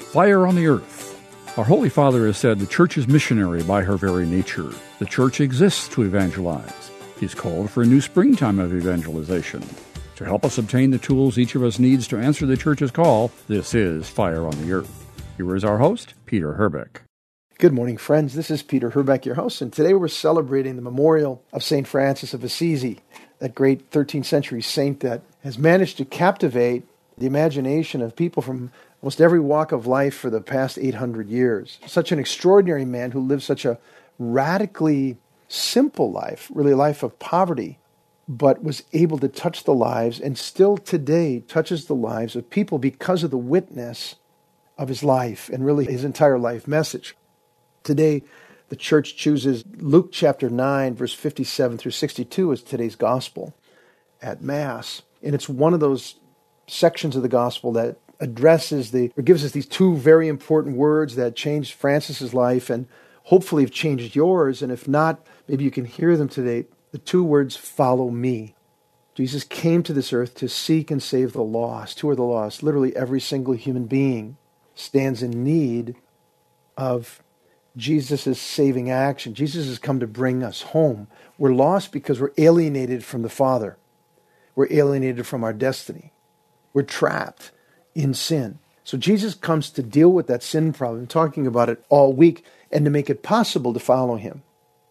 Fire on the Earth. Our Holy Father has said the Church is missionary by her very nature. The Church exists to evangelize. He's called for a new springtime of evangelization. To help us obtain the tools each of us needs to answer the Church's call, this is Fire on the Earth. Here is our host, Peter Herbeck. Good morning, friends. This is Peter Herbeck, your host, and today we're celebrating the memorial of St. Francis of Assisi, that great 13th century saint that has managed to captivate the imagination of people from almost every walk of life for the past 800 years. Such an extraordinary man who lived such a radically simple life, really a life of poverty, but was able to touch the lives and still today touches the lives of people because of the witness of his life and really his entire life message. Today, the Church chooses Luke chapter 9, verse 57 through 62 as today's gospel at Mass. And it's one of those sections of the gospel that addresses gives us these two very important words that changed Francis's life and hopefully have changed yours. And if not, maybe you can hear them today. The two words, follow me. Jesus came to this earth to seek and save the lost. Who are the lost? Literally every single human being stands in need of Jesus' saving action. Jesus has come to bring us home. We're lost because we're alienated from the Father. We're alienated from our destiny. We're trapped in sin. So Jesus comes to deal with that sin problem, talking about it all week, and to make it possible to follow him.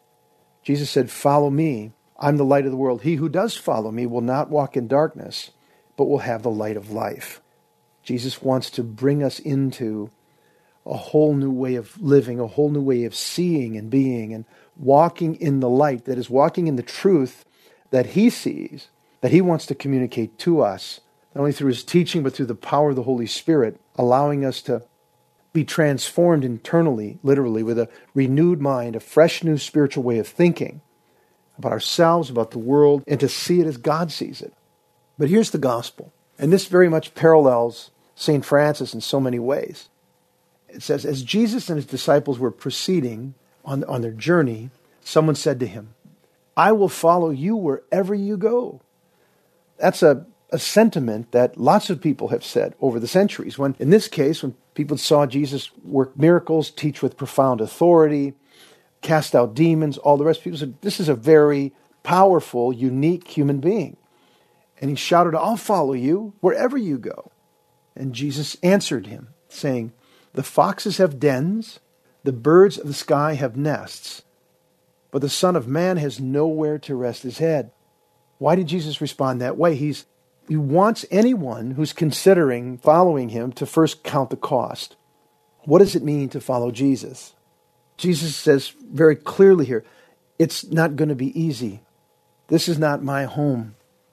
Jesus said, follow me. I'm the light of the world. He who does follow me will not walk in darkness, but will have the light of life. Jesus wants to bring us into a whole new way of living, a whole new way of seeing and being and walking in the light, that is, walking in the truth that he sees, that he wants to communicate to us, not only through his teaching, but through the power of the Holy Spirit, allowing us to be transformed internally, literally, with a renewed mind, a fresh new spiritual way of thinking about ourselves, about the world, and to see it as God sees it. But here's the gospel, and this very much parallels St. Francis in so many ways. It says, as Jesus and his disciples were proceeding on their journey, someone said to him, I will follow you wherever you go. That's a sentiment that lots of people have said over the centuries. When, in this case, when people saw Jesus work miracles, teach with profound authority, cast out demons, all the rest, people said, this is a very powerful, unique human being. And he shouted, I'll follow you wherever you go. And Jesus answered him, saying, the foxes have dens, the birds of the sky have nests, but the Son of Man has nowhere to rest his head. Why did Jesus respond that way? He wants anyone who's considering following him to first count the cost. What does it mean to follow Jesus? Jesus says very clearly here, it's not going to be easy. This is not my home.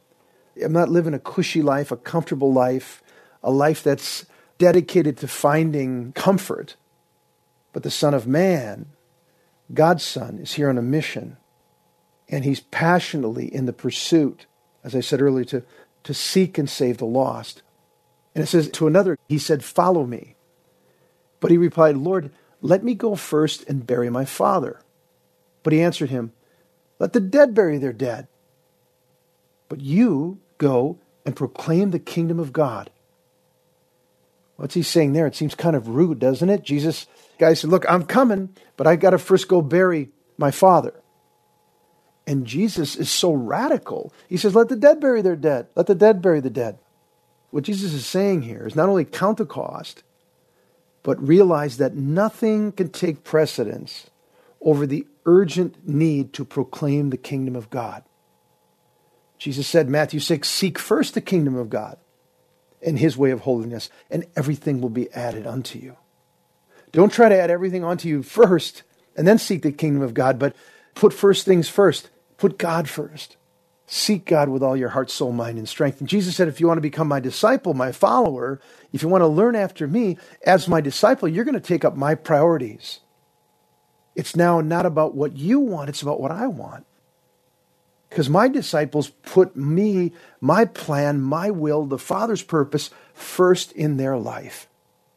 I'm not living a cushy life, a comfortable life, a life that's dedicated to finding comfort. But the Son of Man, God's Son, is here on a mission. And he's passionately in the pursuit, as I said earlier, to seek and save the lost. And it says to another, he said, follow me. But he replied, Lord, let me go first and bury my father. But he answered him, let the dead bury their dead. But you go and proclaim the kingdom of God. What's he saying there? It seems kind of rude, doesn't it? Jesus, guy said, look, I'm coming, but I got to first go bury my father. And Jesus is so radical. He says, let the dead bury their dead. Let the dead bury the dead. What Jesus is saying here is not only count the cost, but realize that nothing can take precedence over the urgent need to proclaim the kingdom of God. Jesus said, Matthew 6, seek first the kingdom of God and his way of holiness, and everything will be added unto you. Don't try to add everything onto you first and then seek the kingdom of God, but put first things first. Put God first. Seek God with all your heart, soul, mind, and strength. And Jesus said, if you want to become my disciple, my follower, if you want to learn after me as my disciple, you're going to take up my priorities. It's now not about what you want, it's about what I want. Because my disciples put me, my plan, my will, the Father's purpose first in their life.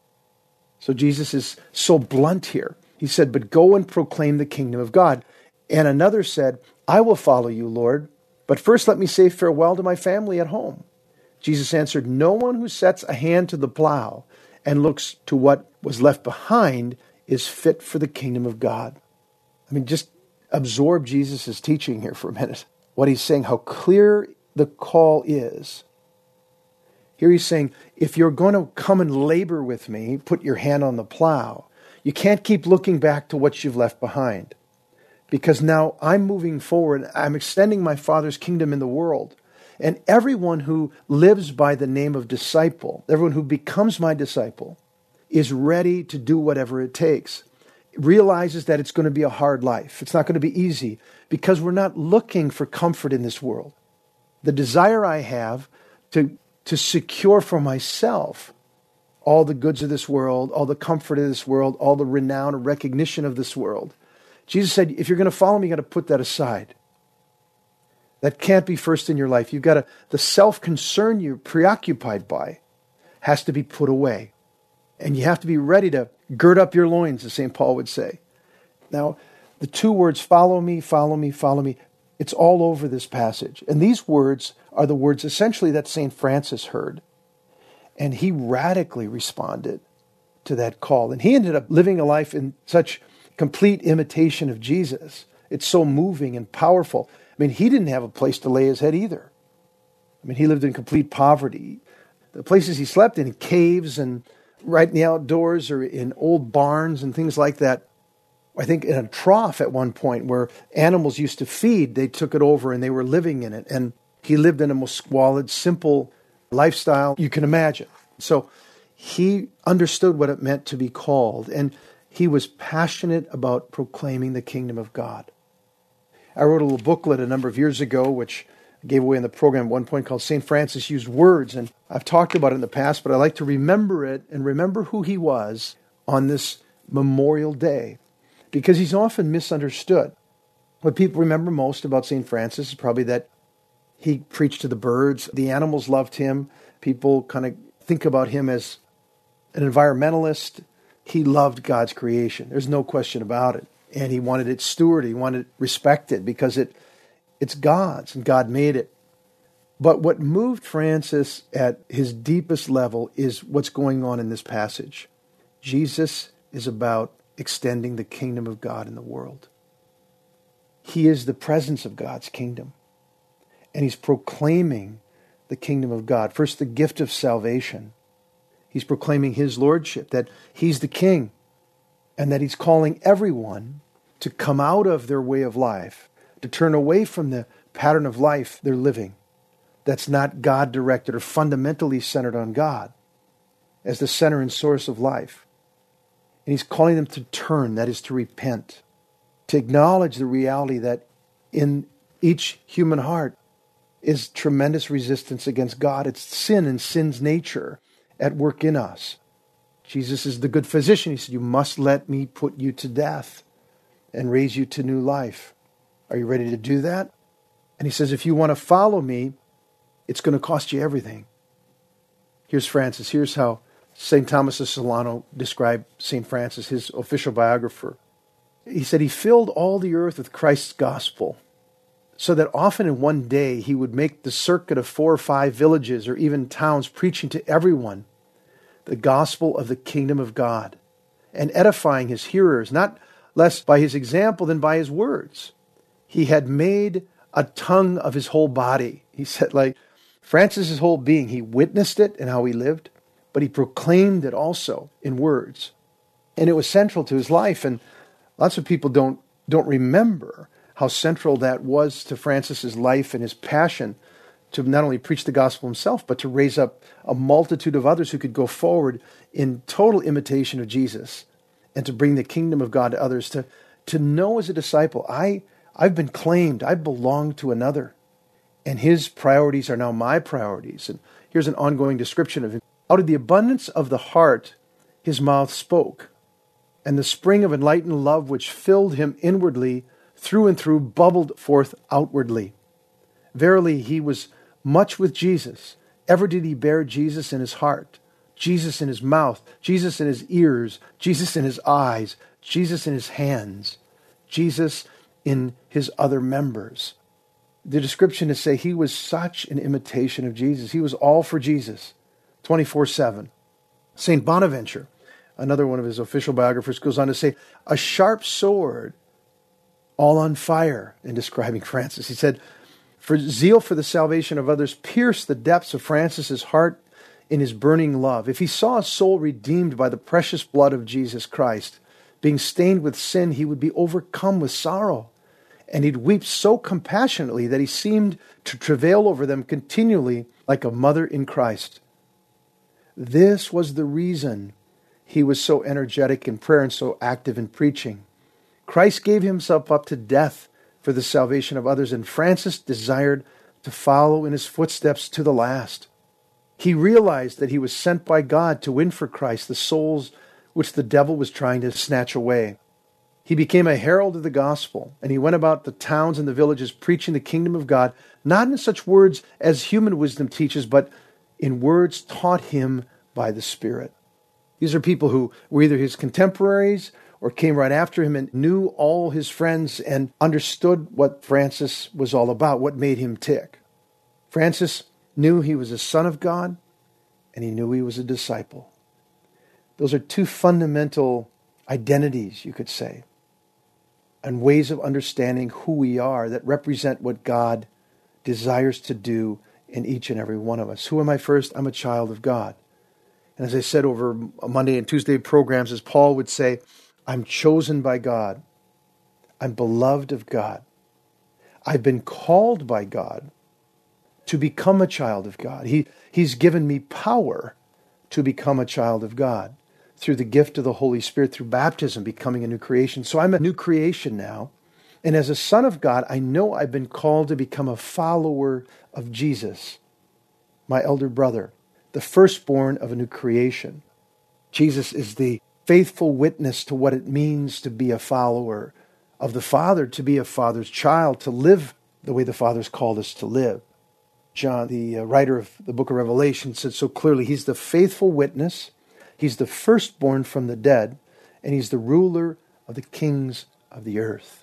So Jesus is so blunt here. He said, but go and proclaim the kingdom of God. And another said, I will follow you, Lord, but first let me say farewell to my family at home. Jesus answered, no one who sets a hand to the plow and looks to what was left behind is fit for the kingdom of God. I mean, just absorb Jesus' teaching here for a minute. What he's saying, how clear the call is. Here he's saying, if you're going to come and labor with me, put your hand on the plow, you can't keep looking back to what you've left behind. Because now I'm moving forward. I'm extending my Father's kingdom in the world. And everyone who lives by the name of disciple, everyone who becomes my disciple, is ready to do whatever it takes. Realizes that it's going to be a hard life. It's not going to be easy because we're not looking for comfort in this world. The desire I have to secure for myself all the goods of this world, all the comfort of this world, all the renown and recognition of this world. Jesus said, if you're going to follow me, you got to put that aside. That can't be first in your life. You've got to, the self-concern you're preoccupied by has to be put away. And you have to be ready to gird up your loins, as St. Paul would say. Now, the two words, follow me, follow me, follow me, it's all over this passage. And these words are the words essentially that St. Francis heard. And he radically responded to that call. And he ended up living a life in such complete imitation of Jesus. It's so moving and powerful. I mean, he didn't have a place to lay his head either. I mean, he lived in complete poverty. The places he slept in caves and right in the outdoors or in old barns and things like that. I think in a trough at one point where animals used to feed, they took it over and they were living in it. And he lived in a most squalid, simple lifestyle you can imagine. So he understood what it meant to be called, and he was passionate about proclaiming the kingdom of God. I wrote a little booklet a number of years ago, which I gave away in the program at one point, called St. Francis Used Words. And I've talked about it in the past, but I like to remember it and remember who he was on this Memorial Day, because he's often misunderstood. What people remember most about St. Francis is probably that he preached to the birds. The animals loved him. People kind of think about him as an environmentalist. He loved God's creation. There's no question about it. And he wanted it stewarded. He wanted it respected because it's God's and God made it. But what moved Francis at his deepest level is what's going on in this passage. Jesus is about extending the kingdom of God in the world. He is the presence of God's kingdom. And he's proclaiming the kingdom of God. First, the gift of salvation. He's proclaiming his lordship, that he's the king, and that he's calling everyone to come out of their way of life, to turn away from the pattern of life they're living that's not God-directed or fundamentally centered on God as the center and source of life. And he's calling them to turn, that is to repent, to acknowledge the reality that in each human heart is tremendous resistance against God. It's sin and sin's nature at work in us. Jesus is the good physician. He said, you must let me put you to death and raise you to new life. Are you ready to do that? And he says, if you want to follow me, it's going to cost you everything. Here's Francis. Here's how St. Thomas of Solano described St. Francis, his official biographer. He said, he filled all the earth with Christ's gospel, so that often in one day he would make the circuit of 4 or 5 villages or even towns, preaching to everyone the gospel of the kingdom of God and edifying his hearers, not less by his example than by his words. He had made a tongue of his whole body. He said, like Francis's whole being, he witnessed it and how he lived, but he proclaimed it also in words. And it was central to his life. And lots of people don't remember how central that was to Francis's life and his passion to not only preach the gospel himself, but to raise up a multitude of others who could go forward in total imitation of Jesus and to bring the kingdom of God to others, to know as a disciple, I've been claimed, I belong to another, and his priorities are now my priorities. And here's an ongoing description of him. Out of the abundance of the heart, his mouth spoke, and the spring of enlightened love which filled him inwardly through and through bubbled forth outwardly. Verily, he was much with Jesus. Ever did he bear Jesus in his heart, Jesus in his mouth, Jesus in his ears, Jesus in his eyes, Jesus in his hands, Jesus in his other members. The description is say he was such an imitation of Jesus. He was all for Jesus, 24/7. St. Bonaventure, another one of his official biographers, goes on to say, a sharp sword all on fire in describing Francis. He said, for zeal for the salvation of others pierced the depths of Francis's heart in his burning love. If he saw a soul redeemed by the precious blood of Jesus Christ, being stained with sin, he would be overcome with sorrow. And he'd weep so compassionately that he seemed to travail over them continually like a mother in Christ. This was the reason he was so energetic in prayer and so active in preaching. Christ gave himself up to death for the salvation of others, and Francis desired to follow in his footsteps to the last. He realized that he was sent by God to win for Christ the souls which the devil was trying to snatch away. He became a herald of the gospel, and he went about the towns and the villages preaching the kingdom of God, not in such words as human wisdom teaches, but in words taught him by the Spirit. These are people who were either his contemporaries or came right after him and knew all his friends and understood what Francis was all about, what made him tick. Francis knew he was a son of God, and he knew he was a disciple. Those are two fundamental identities, you could say, and ways of understanding who we are that represent what God desires to do in each and every one of us. Who am I first? I'm a child of God. And as I said over Monday and Tuesday programs, as Paul would say, I'm chosen by God. I'm beloved of God. I've been called by God to become a child of God. He's given me power to become a child of God through the gift of the Holy Spirit, through baptism, becoming a new creation. So I'm a new creation now. And as a son of God, I know I've been called to become a follower of Jesus, my elder brother, the firstborn of a new creation. Jesus is the faithful witness to what it means to be a follower of the Father, to be a Father's child, to live the way the Father's called us to live. John, the writer of the book of Revelation, said so clearly, he's the faithful witness, he's the firstborn from the dead, and he's the ruler of the kings of the earth.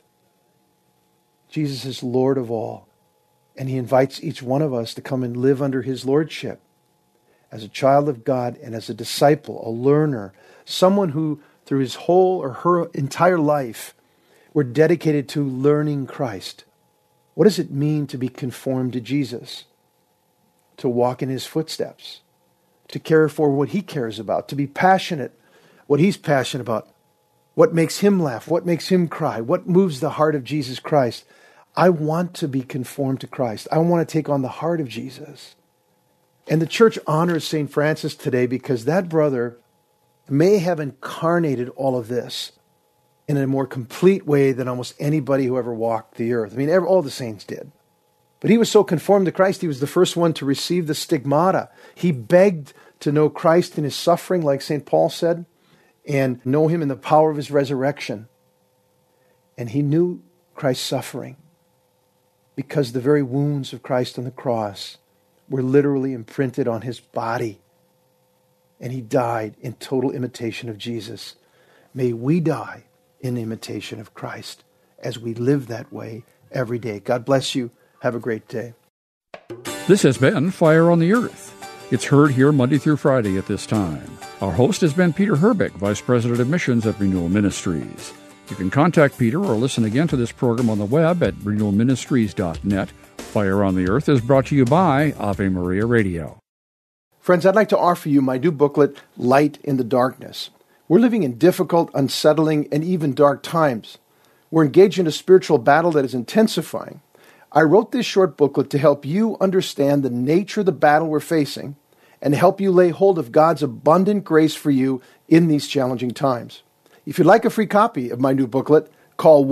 Jesus is Lord of all, and he invites each one of us to come and live under his lordship as a child of God and as a disciple, a learner, someone who through his whole or her entire life were dedicated to learning Christ. What does it mean to be conformed to Jesus? To walk in his footsteps, to care for what he cares about, to be passionate, what he's passionate about, what makes him laugh, what makes him cry, what moves the heart of Jesus Christ. I want to be conformed to Christ. I want to take on the heart of Jesus. And the church honors St. Francis today because that brother may have incarnated all of this in a more complete way than almost anybody who ever walked the earth. I mean, all the saints did. But he was so conformed to Christ, he was the first one to receive the stigmata. He begged to know Christ in his suffering, like St. Paul said, and know him in the power of his resurrection. And he knew Christ's suffering because the very wounds of Christ on the cross were literally imprinted on his body. And he died in total imitation of Jesus. May we die in imitation of Christ as we live that way every day. God bless you. Have a great day. This has been Fire on the Earth. It's heard here Monday through Friday at this time. Our host has been Peter Herbeck, Vice President of Missions at Renewal Ministries. You can contact Peter or listen again to this program on the web at renewalministries.net. Fire on the Earth is brought to you by Ave Maria Radio. Friends, I'd like to offer you my new booklet, Light in the Darkness. We're living in difficult, unsettling, and even dark times. We're engaged in a spiritual battle that is intensifying. I wrote this short booklet to help you understand the nature of the battle we're facing and help you lay hold of God's abundant grace for you in these challenging times. If you'd like a free copy of my new booklet, call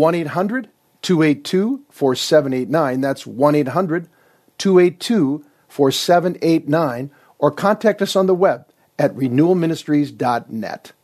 1-800-282-4789. That's 1-800-282-4789. Or contact us on the web at renewalministries.net.